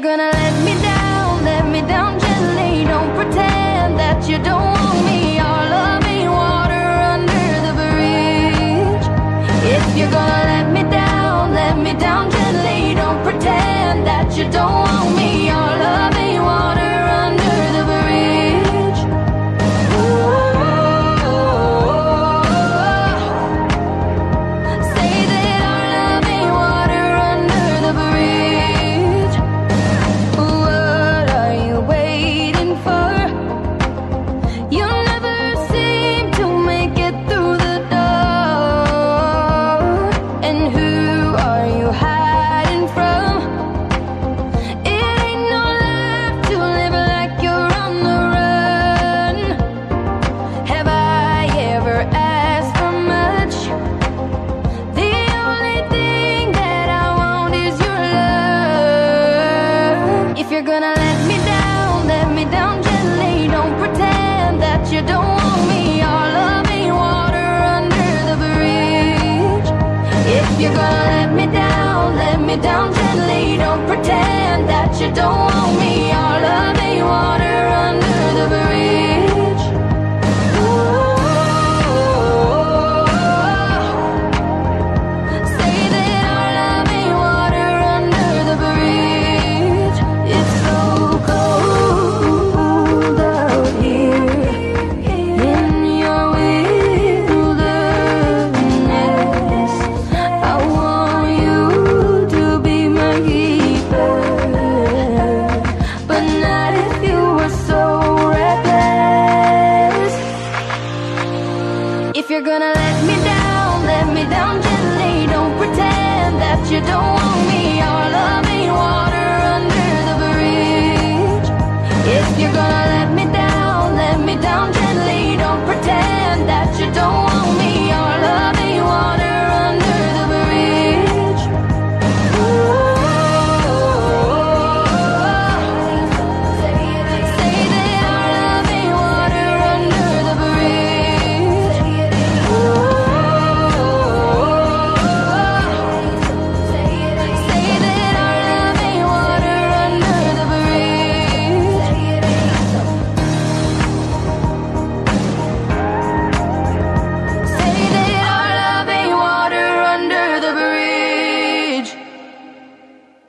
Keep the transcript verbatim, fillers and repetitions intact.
gonna let me down, let me down gently. Don't pretend that you don't want me. Our love ain't water under the bridge. If you're gonna let me down, let me down gently. Don't pretend that you don't want me. Our love ain't water under the bridge. Say that our love ain't water under the bridge. What are you waiting for? You never seem to make it through the door. And who are you hiding from? It ain't no life to live like you're on the run. Have I ever asked for much? The only thing that I want is your love. If you're gonna let me down, let me down gently. Don't pretend that you don't want me. Our love ain't water under the bridge. If you're gonna let me down, let me down gently. Don't pretend that you don't want me. Our love ain't water under the bridge. Say that our love ain't water under the bridge. It's so cold out here in your wilderness. I want you to be my keeper, but not if you were so reckless. If you're gonna let me